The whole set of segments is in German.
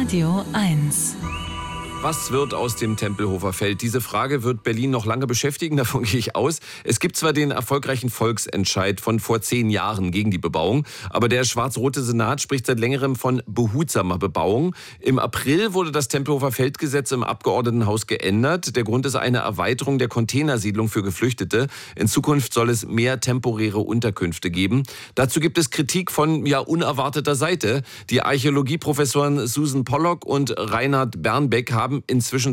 Radio 1. Was wird aus dem Tempelhofer Feld? Diese Frage wird Berlin noch lange beschäftigen, davon gehe ich aus. Es gibt zwar den erfolgreichen Volksentscheid von vor 10 Jahren gegen die Bebauung, aber der schwarz-rote Senat spricht seit längerem von behutsamer Bebauung. Im April wurde das Tempelhofer Feldgesetz im Abgeordnetenhaus geändert. Der Grund ist eine Erweiterung der Containersiedlung für Geflüchtete. In Zukunft soll es mehr temporäre Unterkünfte geben. Dazu gibt es Kritik von unerwarteter Seite. Die Archäologieprofessoren Susan Pollock und Reinhard Bernbeck haben zwischen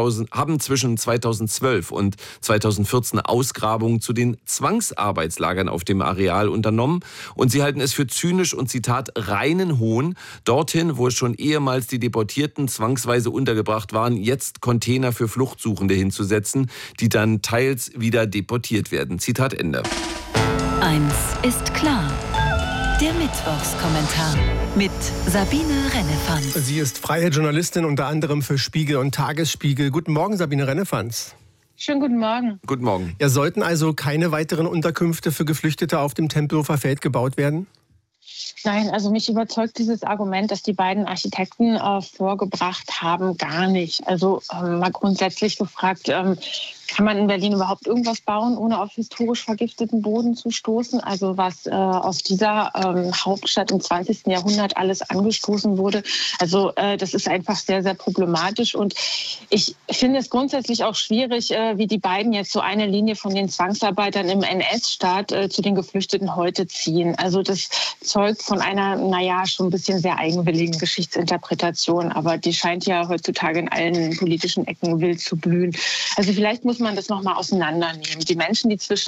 2012 und 2014 Ausgrabungen zu den Zwangsarbeitslagern auf dem Areal unternommen. Und sie halten es für zynisch und, Zitat, reinen Hohn, dorthin, wo es schon ehemals die Deportierten zwangsweise untergebracht waren, jetzt Container für Fluchtsuchende hinzusetzen, die dann teils wieder deportiert werden. Zitat Ende. Eins ist klar. Der Mittwochskommentar mit Sabine Rennefanz. Sie ist freie Journalistin, unter anderem für Spiegel und Tagesspiegel. Guten Morgen, Sabine Rennefanz. Schönen guten Morgen. Guten Morgen. Ja, sollten also keine weiteren Unterkünfte für Geflüchtete auf dem Tempelhofer Feld gebaut werden? Nein, also mich überzeugt dieses Argument, das die beiden Architekten vorgebracht haben, gar nicht. Also mal grundsätzlich gefragt, kann man in Berlin überhaupt irgendwas bauen, ohne auf historisch vergifteten Boden zu stoßen? Also was aus dieser Hauptstadt im 20. Jahrhundert alles angestoßen wurde. Also das ist einfach sehr, sehr problematisch. Und ich finde es grundsätzlich auch schwierig, wie die beiden jetzt so eine Linie von den Zwangsarbeitern im NS-Staat zu den Geflüchteten heute ziehen. Also das zeugt von einer, schon ein bisschen sehr eigenwilligen Geschichtsinterpretation. Aber die scheint ja heutzutage in allen politischen Ecken wild zu blühen. Also vielleicht muss man das nochmal auseinandernehmen. Die Menschen, die zwischen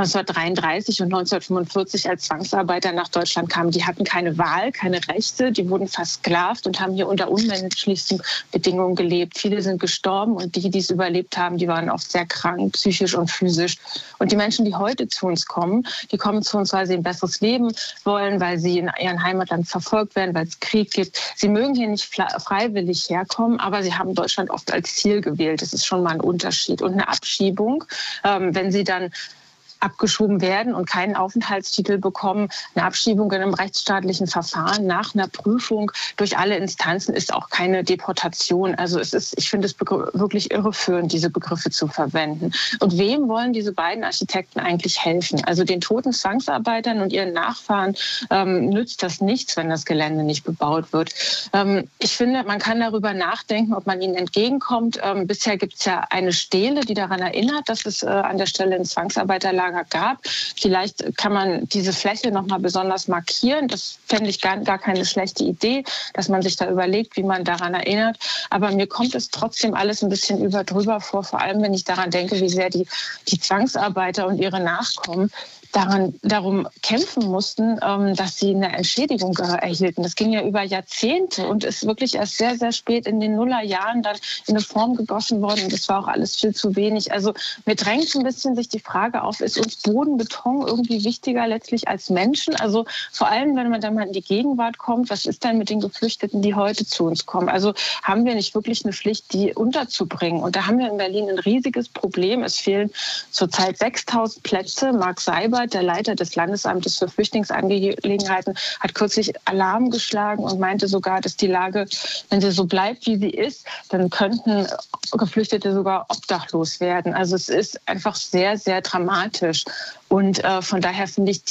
1933 und 1945 als Zwangsarbeiter nach Deutschland kamen, die hatten keine Wahl, keine Rechte, die wurden versklavt und haben hier unter unmenschlichsten Bedingungen gelebt. Viele sind gestorben und die es überlebt haben, die waren oft sehr krank, psychisch und physisch. Und die Menschen, die heute zu uns kommen, die kommen zu uns, weil sie ein besseres Leben wollen, weil sie in ihrem Heimatland verfolgt werden, weil es Krieg gibt. Sie mögen hier nicht freiwillig herkommen, aber sie haben Deutschland oft als Ziel gewählt. Das ist schon mal ein Unterschied. Und eine Abschiebung, wenn sie dann abgeschoben werden und keinen Aufenthaltstitel bekommen. Eine Abschiebung in einem rechtsstaatlichen Verfahren nach einer Prüfung durch alle Instanzen ist auch keine Deportation. Also ich finde es wirklich irreführend, diese Begriffe zu verwenden. Und wem wollen diese beiden Architekten eigentlich helfen? Also den toten Zwangsarbeitern und ihren Nachfahren nützt das nichts, wenn das Gelände nicht bebaut wird. Ich finde, man kann darüber nachdenken, ob man ihnen entgegenkommt. Bisher gibt es ja eine Stele, die daran erinnert, dass es an der Stelle ein Zwangsarbeiterlager gab. Vielleicht kann man diese Fläche noch mal besonders markieren. Das fände ich gar keine schlechte Idee, dass man sich da überlegt, wie man daran erinnert. Aber mir kommt es trotzdem alles ein bisschen drüber vor, vor allem wenn ich daran denke, wie sehr die Zwangsarbeiter und ihre Nachkommen darum kämpfen mussten, dass sie eine Entschädigung erhielten. Das ging ja über Jahrzehnte und ist wirklich erst sehr, sehr spät in den Nullerjahren dann in eine Form gegossen worden. Und das war auch alles viel zu wenig. Also mir drängt ein bisschen sich die Frage auf, ist uns Bodenbeton irgendwie wichtiger letztlich als Menschen? Also vor allem, wenn man dann mal in die Gegenwart kommt, was ist denn mit den Geflüchteten, die heute zu uns kommen? Also haben wir nicht wirklich eine Pflicht, die unterzubringen? Und da haben wir in Berlin ein riesiges Problem. Es fehlen zurzeit 6.000 Plätze. Marc Seibert, der Leiter des Landesamtes für Flüchtlingsangelegenheiten, hat kürzlich Alarm geschlagen und meinte sogar, dass die Lage, wenn sie so bleibt, wie sie ist, dann könnten Geflüchtete sogar obdachlos werden. Also es ist einfach sehr, sehr dramatisch. Und von daher finde ich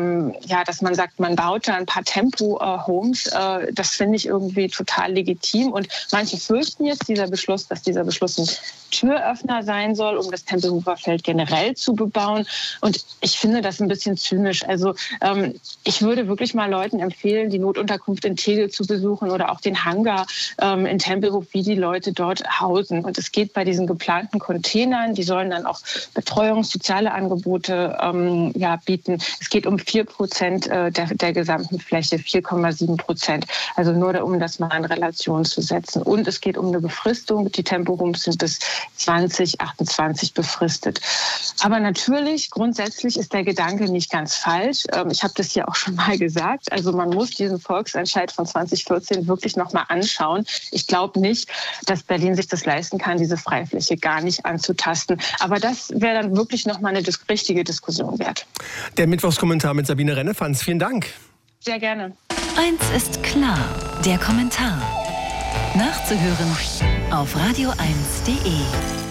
dass man sagt, man baut da ein paar Tempo-Homes, das finde ich irgendwie total legitim. Und manche fürchten jetzt dass dieser Beschluss ein Türöffner sein soll, um das Tempelhofer Feld generell zu bebauen. Und ich finde das ein bisschen zynisch. Also ich würde wirklich mal Leuten empfehlen, die Notunterkunft in Tegel zu besuchen oder auch den Hangar in Tempelhof, wie die Leute dort hausen. Und es geht bei diesen geplanten Containern, die sollen dann auch Betreuung, soziale Angebote bieten. Es geht um 4% der gesamten Fläche, 4,7%. Also nur um das mal in Relation zu setzen. Und es geht um eine Befristung. Die Tempo-Homes sind bis 2028 befristet. Aber natürlich, grundsätzlich ist der Gedanke nicht ganz falsch. Ich habe das hier auch schon mal gesagt. Also man muss diesen Volksentscheid von 2014 wirklich noch mal anschauen. Ich glaube nicht, dass Berlin sich das leisten kann, diese Freifläche gar nicht anzutasten. Aber das wäre dann wirklich noch mal eine richtige Diskussion wert. Der Mittwochskommentar mit Sabine Rennefanz. Vielen Dank. Sehr gerne. Eins ist klar, der Kommentar. Nachzuhören auf radio1.de.